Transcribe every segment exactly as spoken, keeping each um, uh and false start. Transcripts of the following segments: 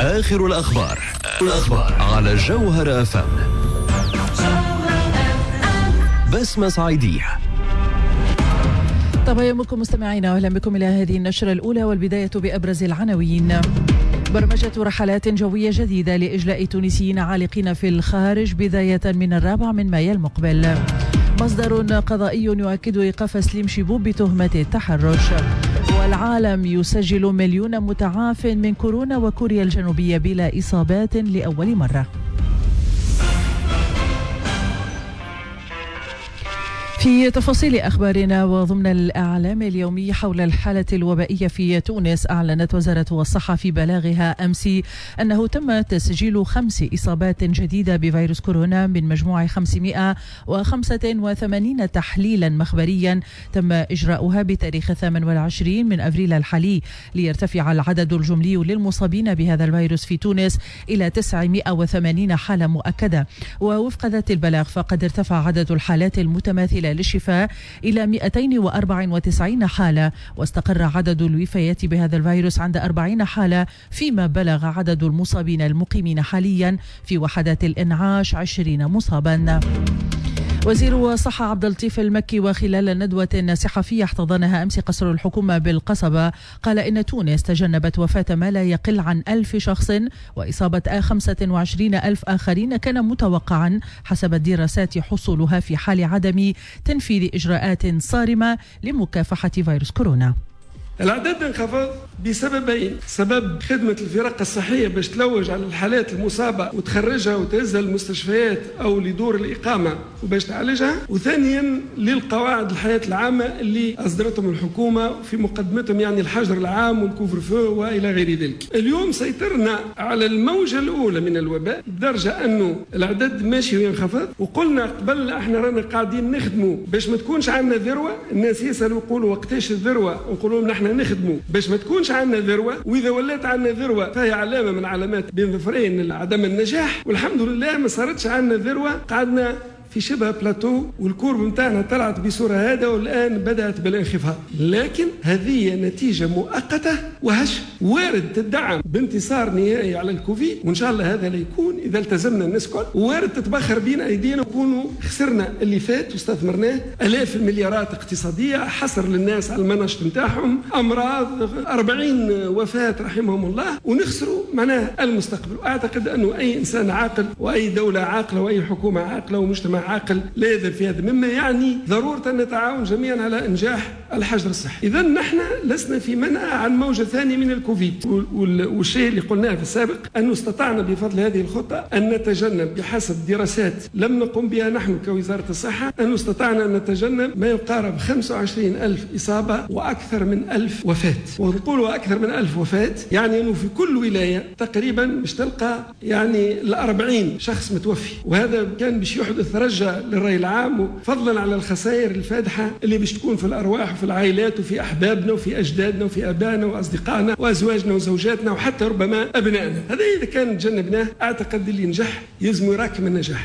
آخر الأخبار الأخبار على جوهر أف أم. بسمة صعيدية. طبعا يومكم مستمعينا، واهلا بكم الى هذه النشرة الاولى، والبداية بابرز العناوين. برمجة رحلات جوية جديدة لإجلاء تونسيين عالقين في الخارج بداية من الرابع من مايو المقبل. مصدر قضائي يؤكد إيقاف سليم شبوب بتهمة التحرش. والعالم يسجل مليون متعاف من كورونا، وكوريا الجنوبية بلا إصابات لأول مرة. في تفاصيل أخبارنا وضمن الإعلام اليومي حول الحالة الوبائية في تونس، أعلنت وزارة الصحة في بلاغها أمس أنه تم تسجيل خمس إصابات جديدة بفيروس كورونا من مجموع خمسمائة وخمسة وثمانين تحليلا مخبريا تم إجراؤها بتاريخ الثامن والعشرين من أبريل الحالي، ليرتفع العدد الجملي للمصابين بهذا الفيروس في تونس إلى تسعمائة وثمانين حالة مؤكدة. ووفق ذات البلاغ فقد ارتفع عدد الحالات المتماثلة للشفاء إلى مئتين وأربعة وتسعين حالة، واستقر عدد الوفيات بهذا الفيروس عند أربعين حالة، فيما بلغ عدد المصابين المقيمين حاليا في وحدات الإنعاش عشرين مصابا. وزير الصحة عبد اللطيف المكي وخلال ندوة صحفية احتضنها أمس قصر الحكومة بالقصبة قال إن تونس تجنبت وفاة ما لا يقل عن ألف شخص وإصابة خمسة وعشرين ألف آخرين كان متوقعا حسب الدراسات حصولها في حال عدم تنفيذ إجراءات صارمة لمكافحة فيروس كورونا. الأعداد انخفض بسببين: سبب خدمة الفرق الصحية باش تلوج على الحالات المصابة وتخرجها وتهزها للمستشفيات أو لدور الإقامة وباش تعالجها، وثانيا للقواعد الحياة العامة اللي أصدرتهم الحكومة في مقدمتهم، يعني الحجر العام والكوفر فو وإلى غير ذلك. اليوم سيطرنا على الموجة الأولى من الوباء بدرجة أنه الأعداد ماشي وينخفض، وقلنا قبل احنا رانا قاعدين نخدموا باش ما تكونش عندنا ذروة. الناس يسألوا يقولوا وقتاش الذروة، نقول لهم نحن نخدموا باش ما تكونش عندنا ذروة، وإذا ولات عندنا ذروة فهي علامة من علامات بين ظفرين عدم النجاح، والحمد لله ما صارتش عندنا ذروة، قعدنا في شبه بلاتو والكورب متاعنا طلعت بصورة هذا، والآن بدأت بالانخفاض. لكن هذه نتيجة مؤقتة وهش وارد تدعم بانتصار نهائي على الكوفيد، وإن شاء الله هذا لا يكون إذا التزمنا الناس كل، وارد تتبخر بين أيدينا ونكونوا خسرنا اللي فات واستثمرناه آلاف المليارات اقتصادية، حصر للناس على المنشط متاعهم، أمراض، أربعين وفاة رحمهم الله، ونخسروا معناه المستقبل. أعتقد أنه أي إنسان عاقل وأي دولة عاقلة وأي حكومة عاقلة ومجتمع عاقل لا يذهب في هذا، مما يعني ضرورة أن نتعاون جميعا على إنجاح الحجر الصحي. إذا نحن لسنا في منأى عن موجة ثانية من الكوفيد، والشيء اللي قلناه في السابق أنه استطعنا بفضل هذه الخطة أن نتجنب بحسب دراسات لم نقم بها نحن كوزارة الصحة، أنه استطعنا أن نتجنب ما يقارب خمسة وعشرين ألف إصابة وأكثر من ألف وفاة. ونقولوا أكثر من ألف وفاة يعني أنه في كل ولاية تقريبا باش تلقى يعني الأربعين شخص متوفي، وهذا كان باش يحدث رجع للرأي العام، فضلا على الخسائر الفادحة اللي باش تكون في الأرواح وفي العائلات وفي أحبابنا وفي أجدادنا وفي أبائنا وأصدقائنا وأزواجنا وزوجاتنا وحتى ربما أبنائنا. هذا إذا كان تجنبناه أعتقد اللي ينجح يلزم يراكم النجاح.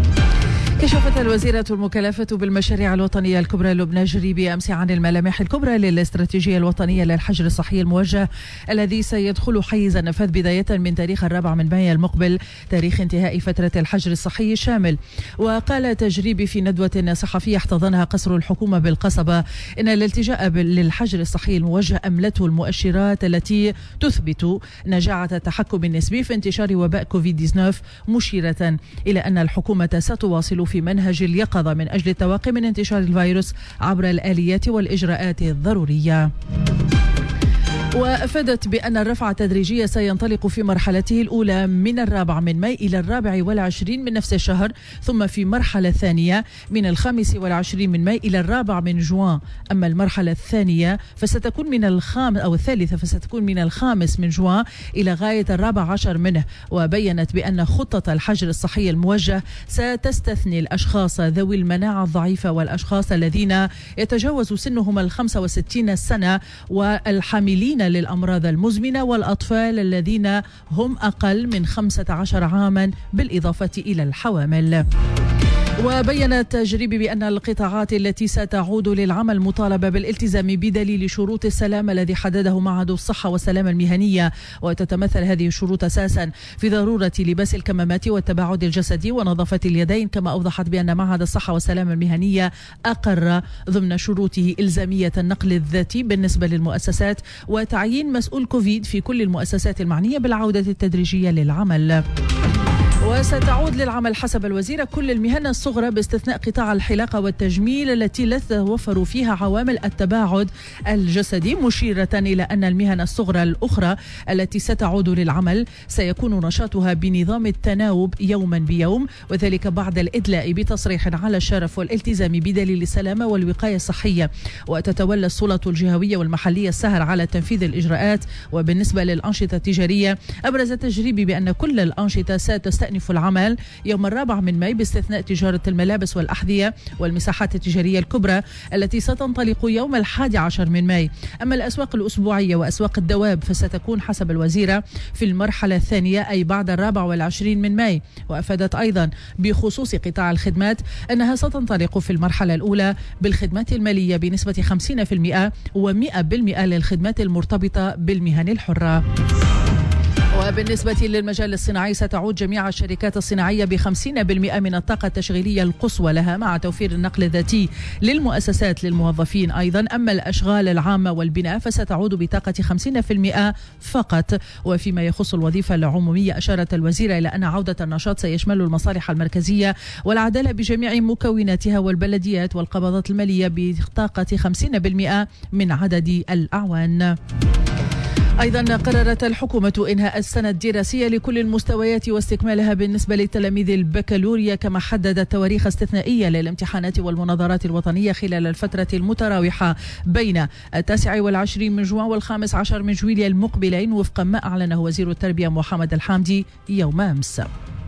كشفت الوزيرة المكلفة بالمشاريع الوطنية الكبرى لبنى جريبي أمس عن الملامح الكبرى للاستراتيجية الوطنية للحجر الصحي الموجه الذي سيدخل حيز النفاذ بداية من تاريخ الرابع من مايو المقبل، تاريخ انتهاء فترة الحجر الصحي الشامل. وقال تجريبي في ندوة صحفية احتضنها قصر الحكومة بالقصبة إن الالتجاء للحجر الصحي الموجه أملته المؤشرات التي تثبت نجاعة التحكم النسبي في انتشار وباء كوفيد تسعة عشر، مشيرة إلى أن الحكومة ستواصل في منهج اليقظة من أجل التوقي من انتشار الفيروس عبر الآليات والإجراءات الضرورية. وأفادت بأن الرفع التدريجي سينطلق في مرحلته الأولى من الرابع من ماي إلى الرابع والعشرين من نفس الشهر، ثم في المرحلة الثانية من الخامس والعشرين من ماي إلى الرابع من جوان. أما المرحلة الثانية فستكون من الخامس أو الثالثة فستكون من الخامس من جوان إلى غاية الرابع عشر منه. وبينت بأن خطة الحجر الصحي الموجه ستستثني الأشخاص ذوي المناعة الضعيفة والأشخاص الذين يتجاوز سنهم الخمسة وستين سنة والحاملين للأمراض المزمنة والأطفال الذين هم أقل من خمسة عشر عاما بالإضافة إلى الحوامل. وبين التجريب بأن القطاعات التي ستعود للعمل مطالبة بالالتزام بدليل شروط السلام الذي حدده معهد الصحة والسلامة المهنية، وتتمثل هذه الشروط أساسا في ضرورة لباس الكمامات والتباعد الجسدي ونظافة اليدين. كما أوضحت بأن معهد الصحة والسلامة المهنية أقر ضمن شروطه إلزامية النقل الذاتي بالنسبة للمؤسسات وتعيين مسؤول كوفيد في كل المؤسسات المعنية بالعودة التدريجية للعمل. وستعود للعمل حسب الوزيرة كل المهن الصغرى باستثناء قطاع الحلاقة والتجميل التي لا تتوفر فيها عوامل التباعد الجسدي، مشيرة إلى أن المهن الصغرى الأخرى التي ستعود للعمل سيكون نشاطها بنظام التناوب يوما بيوم، وذلك بعد الإدلاء بتصريح على الشرف والالتزام بدليل السلامة والوقاية الصحية. وتتولى السلطة الجهوية والمحلية السهر على تنفيذ الإجراءات. وبالنسبة للأنشطة التجارية أبرز التجريب بأن كل الأنشطة ستستأنف العمل يوم الرابع من ماي باستثناء تجارة الملابس والأحذية والمساحات التجارية الكبرى التي ستنطلق يوم الحادي عشر من ماي. أما الأسواق الأسبوعية وأسواق الدواب فستكون حسب الوزيرة في المرحلة الثانية أي بعد الرابع والعشرين من ماي. وأفادت أيضا بخصوص قطاع الخدمات أنها ستنطلق في المرحلة الأولى بالخدمات المالية بنسبة خمسين بالمئة ومئة بالمئة للخدمات المرتبطة بالمهن الحرة. وبالنسبة للمجال الصناعي ستعود جميع الشركات الصناعية بخمسين بالمئة من الطاقة التشغيلية القصوى لها مع توفير النقل الذاتي للمؤسسات للموظفين أيضا. أما الأشغال العامة والبناء فستعود بطاقة خمسين بالمئة فقط. وفيما يخص الوظيفة العمومية أشارت الوزيرة إلى أن عودة النشاط سيشمل المصالح المركزية والعدالة بجميع مكوناتها والبلديات والقبضات المالية بطاقة خمسين بالمئة من عدد الأعوان. أيضا قررت الحكومة إنهاء السنة الدراسية لكل المستويات واستكمالها بالنسبة لتلاميذ البكالوريا، كما حددت تواريخ استثنائية للامتحانات والمناظرات الوطنية خلال الفترة المتراوحة بين التاسع والعشرين من جوان والخامس عشر من جويلية المقبلين وفق ما أعلنه وزير التربية محمد الحامدي يوم أمس.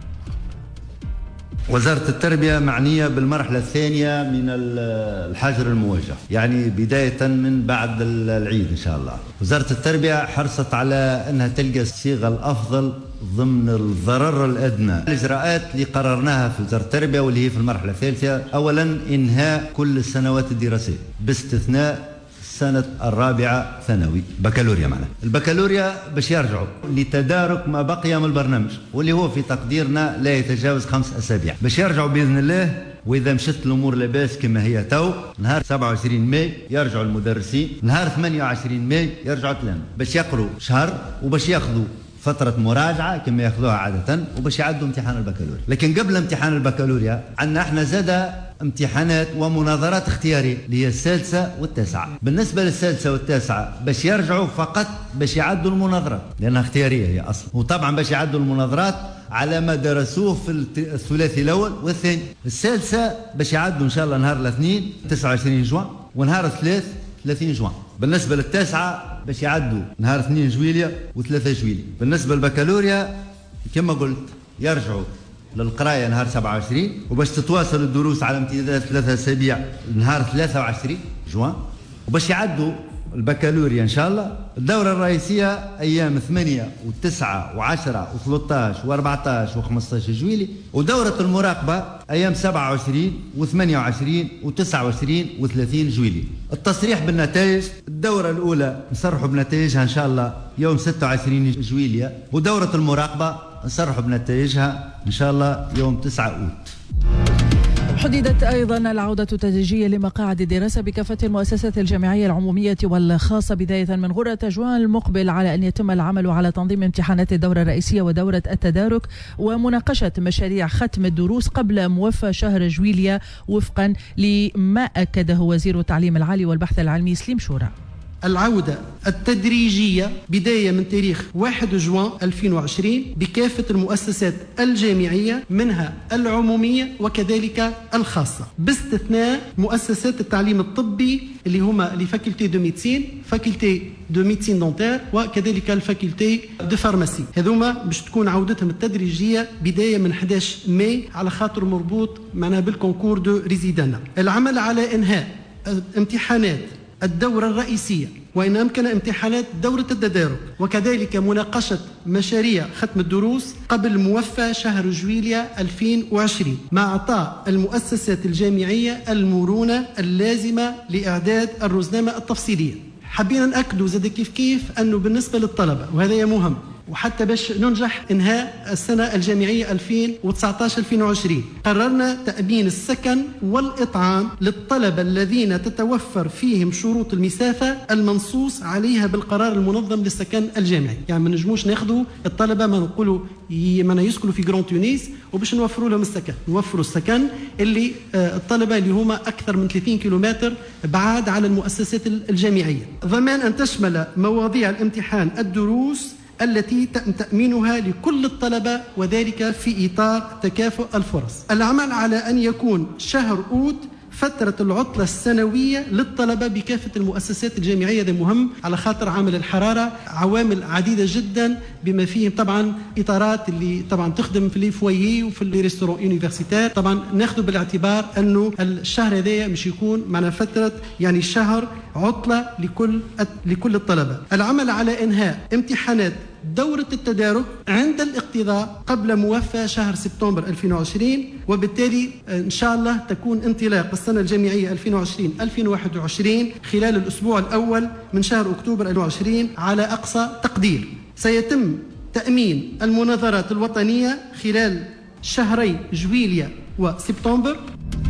وزارة التربية معنية بالمرحلة الثانية من الحجر الموجه، يعني بداية من بعد العيد إن شاء الله. وزارة التربية حرصت على أنها تلقى الصيغة الأفضل ضمن الضرر الأدنى. الإجراءات اللي قررناها في وزارة التربية واللي هي في المرحلة الثالثة، أولا إنهاء كل السنوات الدراسية باستثناء السنة الرابعة ثانوي بكالوريا. معنا البكالوريا باش يرجعوا لتدارك ما بقي من البرنامج واللي هو في تقديرنا لا يتجاوز خمس أسابيع، باش يرجعوا بإذن الله. وإذا مشت الأمور لاباس كما هي تو، نهار سبعة وعشرين ماي يرجعوا المدرسين، نهار ثمانية وعشرين ماي يرجعوا التلاميذ باش يقروا شهر وباش ياخذوا فترة مراجعة كما ياخذوها عادة وباش يعدوا امتحان البكالوريا. لكن قبل امتحان البكالوريا عندنا احنا زاد امتحانات ومناظرات اختيارية اللي هي السادسة والتاسعة. بالنسبة للسادسة والتاسعة باش يرجعوا فقط باش يعدوا المناظرات لأنها اختيارية هي أصلا، وطبعا باش يعدوا المناظرات على ما درسوه في الثلاثي الأول والثاني. السادسة باش يعدوا إن شاء الله نهار الاثنين تسعة وعشرين جوان ونهار الثلاث ثلاثين جوان. بالنسبة للتاسعة باش يعدوا نهار اثنين جويلية وثلاثة جويلية. بالنسبة للبكالوريا كما قلت يرجعوا للقراية نهار سبعة وعشرين وباش تتواصل الدروس على امتداد ثلاثة أسابيع نهار ثلاثة وعشرين جوان، وباش يعدوا البكالوريا إن شاء الله. الدورة الرئيسية أيام ثمانية وتسعة وعشرة وثلاثة عشر وأربعة عشر وخمسة عشر جويلي، ودورة المراقبة أيام سبعة وعشرين وثمانية وعشرين وتسعة وعشرين وثلاثين جويلي. التصريح بالنتائج، الدورة الأولى نصرحوا بنتائجها إن شاء الله يوم ستة وعشرين جويلية، ودورة المراقبة نصرحوا بنتائجها إن شاء الله يوم تسعة أوت. حددت أيضا العودة التدريجية لمقاعد الدراسة بكافة المؤسسات الجامعية العمومية والخاصة بداية من غرة جوان المقبل، على أن يتم العمل على تنظيم امتحانات الدورة الرئيسية ودورة التدارك ومناقشة مشاريع ختم الدروس قبل موفى شهر جويلية وفقا لما أكده وزير التعليم العالي والبحث العلمي سليم شورى. العودة التدريجية بداية من تاريخ واحد جوان ألفين وعشرين بكافة المؤسسات الجامعية منها العمومية وكذلك الخاصة، باستثناء مؤسسات التعليم الطبي اللي هما لفاكولتي دو ميدسين، فاكولتي دو ميدسين دونتير وكذلك الفاكولتي دو فارماسي. هذوما باش تكون عودتهم التدريجية بداية من أحد عشر ماي على خاطر مربوط معنا بالكونكور دو ريزيدانا. العمل على إنهاء امتحانات الدورة الرئيسية، وإن أمكن امتحانات دورة التدارك، وكذلك مناقشة مشاريع ختم الدروس قبل موفى شهر جويليا ألفين وعشرين، مع إعطاء المؤسسات الجامعية المرونة اللازمة لإعداد الرزنامة التفصيلية. حبينا نأكدوا زاد كيف كيف أنه بالنسبة للطلبة، وهذا مهم، وحتى باش ننجح إنهاء السنة الجامعية ألفين وتسعة عشر ألفين وعشرين، قررنا تأمين السكن والإطعام للطلبة الذين تتوفر فيهم شروط المسافة المنصوص عليها بالقرار المنظم للسكن الجامعي. يعني ما نجموش ناخذوا الطلبة ما نقولوا من يسكنوا في جران تونس وباش نوفروا لهم السكن، نوفروا السكن اللي الطلبة اللي هما أكثر من ثلاثين كيلومتر بعاد على المؤسسات الجامعية. ضمان أن تشمل مواضيع الامتحان الدروس التي تم تأمينها لكل الطلبة، وذلك في إطار تكافؤ الفرص. العمل على أن يكون شهر أوت فترة العطلة السنوية للطلبة بكافة المؤسسات الجامعية. هذا مهم على خاطر عامل الحرارة، عوامل عديدة جدا بما فيهم طبعا إطارات اللي طبعا تخدم في الفويي وفي الريستورون يونيفرسيتير. طبعا ناخذ بالاعتبار أنه الشهر هذا مش يكون معنا فترة يعني شهر عطلة لكل لكل الطلبة. العمل على إنهاء امتحانات دورة التدارك عند الاقتضاء قبل موفى شهر سبتمبر ألفين وعشرين، وبالتالي إن شاء الله تكون انطلاق السنة الجامعية ألفين وعشرين ألفين وواحد وعشرين خلال الأسبوع الأول من شهر أكتوبر ألفين وعشرين على أقصى تقدير. سيتم تأمين المناظرات الوطنية خلال شهري جويليا وسبتمبر.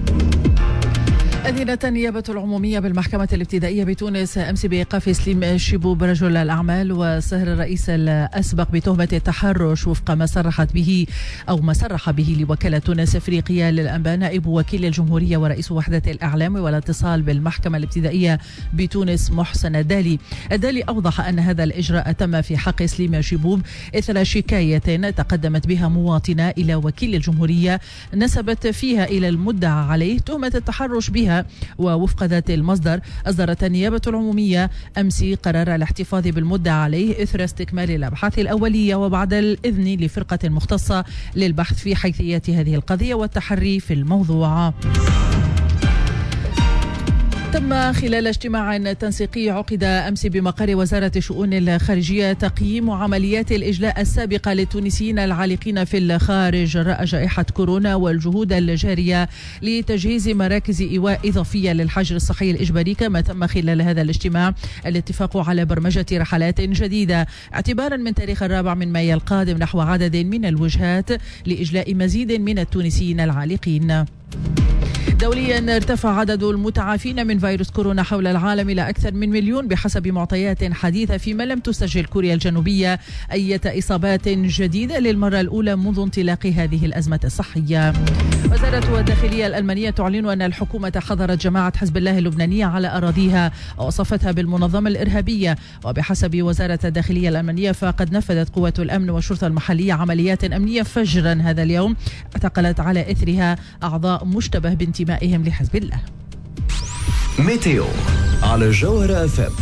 أذنت النيابة العمومية بالمحكمة الابتدائية بتونس أمس بإيقاف سليم شبوب رجل الأعمال وسهر الرئيس الأسبق بتهمة التحرش وفق ما صرحت به أو ما صرح به لوكالة تونس أفريقيا للأنباء نائب وكيل الجمهورية ورئيس وحدة الإعلام والاتصال بالمحكمة الابتدائية بتونس محسن الدالي. الدالي أوضح أن هذا الإجراء تم في حق سليم شبوب إثر شكاية تقدمت بها مواطنة إلى وكيل الجمهورية نسبت فيها إلى المدعى عليه تهمة التحرش بها. ووفق ذات المصدر أصدرت النيابة العمومية أمس قرار الاحتفاظ بالمدعى عليه إثر استكمال الأبحاث الأولية وبعد الإذن لفرقة مختصة للبحث في حيثية هذه القضية والتحري في الموضوع. تم خلال اجتماع تنسيقي عقد أمس بمقر وزارة الشؤون الخارجية تقييم عمليات الإجلاء السابقة للتونسيين العالقين في الخارج جراء جائحة كورونا والجهود الجارية لتجهيز مراكز إيواء إضافية للحجر الصحي الإجباري. كما تم خلال هذا الاجتماع الاتفاق على برمجة رحلات جديدة اعتبارا من تاريخ الرابع من مايو القادم نحو عدد من الوجهات لإجلاء مزيد من التونسيين العالقين. دوليا ارتفع عدد المتعافين من فيروس كورونا حول العالم إلى أكثر من مليون بحسب معطيات حديثة، فيما لم تسجل كوريا الجنوبية أي إصابات جديدة للمرة الأولى منذ انطلاق هذه الأزمة الصحية. وزارة الداخلية الألمانية تعلن أن الحكومة حظرت جماعة حزب الله اللبنانية على أراضيها ووصفتها بالمنظمة الإرهابية. وبحسب وزارة الداخلية الألمانية فقد نفذت قوات الأمن والشرطة المحلية عمليات أمنية فجرا هذا اليوم اعتقلت على إثرها أعضاء مشتبه بانتمائهم لحزب الله. ميتيو على جوهرة اف ام.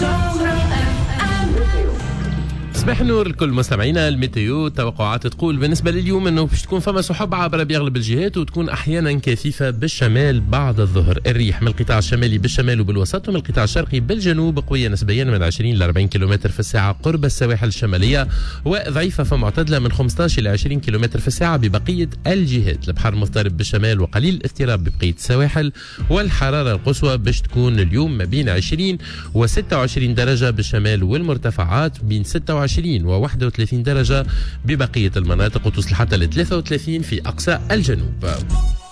صباح النور لكل مستمعينا. الميتيو توقعات تقول بالنسبة لليوم انه باش تكون فما سحب عابرة باغلب الجهات وتكون احيانا كثيفة بالشمال بعد الظهر. الريح من القطاع الشمالي بالشمال وبالوسط ومن القطاع الشرقي بالجنوب قوية نسبيا من عشرين إلى أربعين كيلومتر في الساعة قرب السواحل الشمالية، وضعيفة فمعتدلة من خمسة عشر إلى عشرين كيلومتر في الساعة ببقية الجهات. البحر مضطرب بالشمال وقليل الاضطراب ببقية السواحل. والحرارة القصوى باش تكون اليوم ما بين عشرين و ستة وعشرين درجة بالشمال والمرتفعات، بين ستة وعشرين و واحد وثلاثين درجة ببقية المناطق، وتصل حتى ل ثلاثة وثلاثين في أقصى الجنوب.